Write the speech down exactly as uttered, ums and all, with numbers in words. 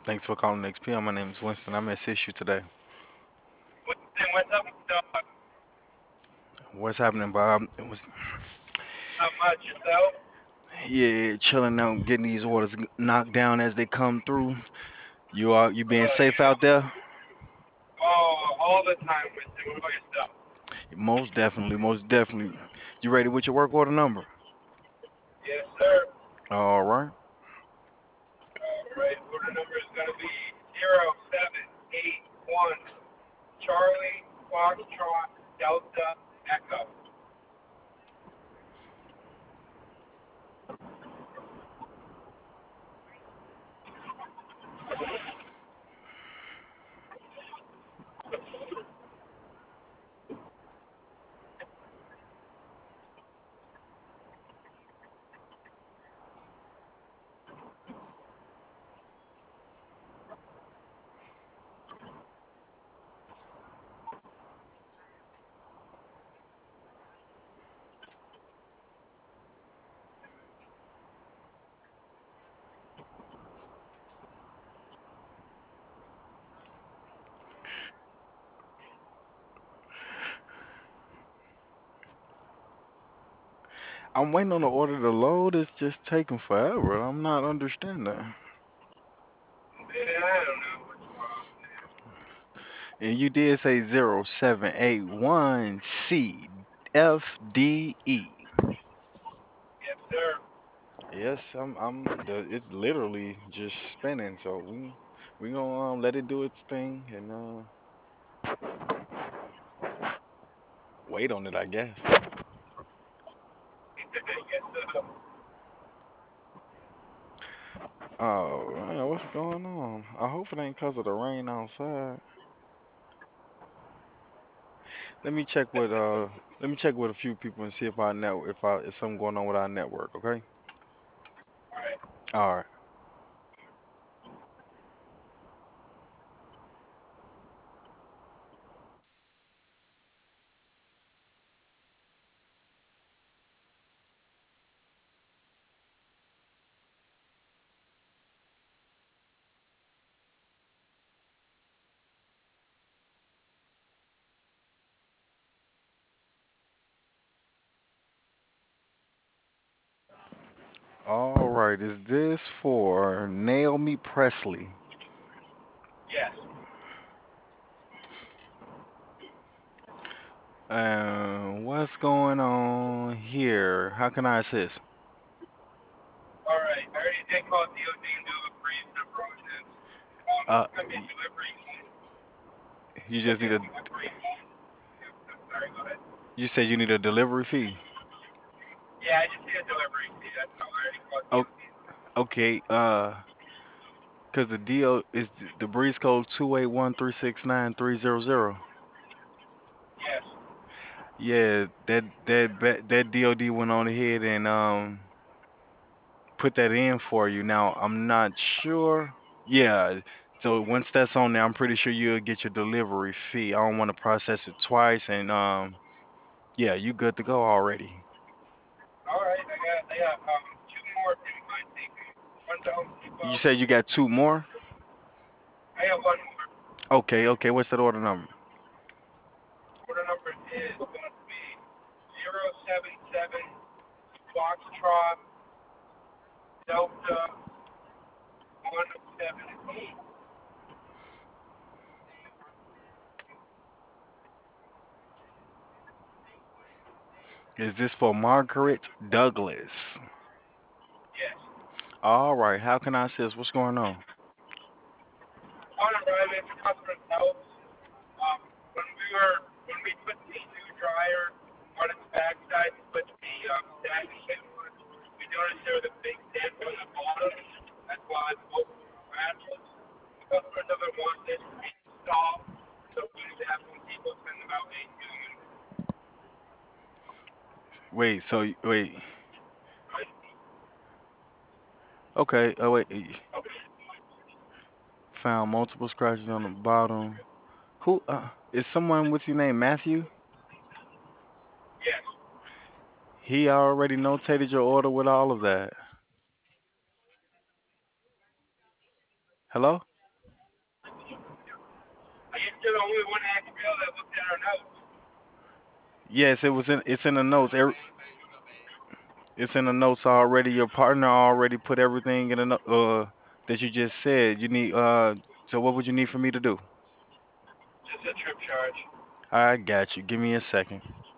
Thanks for calling X P M. My name is Winston. I'm at issue today. Winston, what's up, dog? What's happening, Bob? It was Not much yourself. yeah, chilling out, getting these orders knocked down as they come through. You are you being Uh, safe out there? oh, all the time, Winston. What about yourself? Most definitely, most definitely. You ready with your work order number? Yes, sir. All right. All right. Order number is going to be zero seven eight one Charlie Foxtrot Delta Echo. I'm waiting on the order to load. It's just taking forever. I'm not understanding. Yeah, I don't know what's wrong. And you did say zero seven eight one C F D E. Yes, sir. Yes, I'm. I'm. The, it's literally just spinning. So we we gonna um, let it do its thing and uh, wait on it, I guess. yes, sir. Oh, man, what's going on? I hope it ain't 'cause of the rain outside. Let me check with uh. Let me check with a few people and see if our net if I if something going on with our network. Okay. All right. All right. All right. Is this for Naomi Presley? Yes. Uh, what's going on here? How can I assist? All right. I already did call D O D and do a brief process. Um, Uh, it's going to be a y- delivery. you It's going just to be need a a. delivery. I'm sorry. Go ahead. You said you need a delivery fee. Yeah, I just need a delivery fee. That's all. I already called Oh, D O D. okay. Uh, cause the deal is the breeze code two eight one three six nine three zero zero. Yes. Yeah, that that ba- that D O D went on ahead and um put that in for you. Now I'm not sure. Yeah, so once that's on there, I'm pretty sure you'll get your delivery fee. I don't want to process it twice, and um yeah, you good to go already. All right. I got I got um two more things I think. One down. You Well, said you got two more. I got one more. Okay, okay. What's that order number? Order number is going to be zero seven seven Foxtrot Delta one seven eight. Is this for Margaret Douglas? Yes. All right. How can I assist? What's going on? On arrival, customer's house. Um, when we were when we put the new dryer on its backside to put the um, stacking in, we noticed there was a big dent on the bottom. That's why both ratchets. The customer doesn't want this to be installed, so we need to have some people send them out a new unit. Wait. So y- wait. Okay. Oh wait. y- Found multiple scratches on the bottom. Who? Uh, is someone with you named Matthew? Yes. He already notated your order with all of that. Hello? the only one at Asheville that looked at our notes. Yes, it was in. It's in the notes. Every, it's in the notes already. Your partner already put everything in the no- uh that you just said. You need uh. So what would you need for me to do? Just a trip charge. I got you. Give me a second.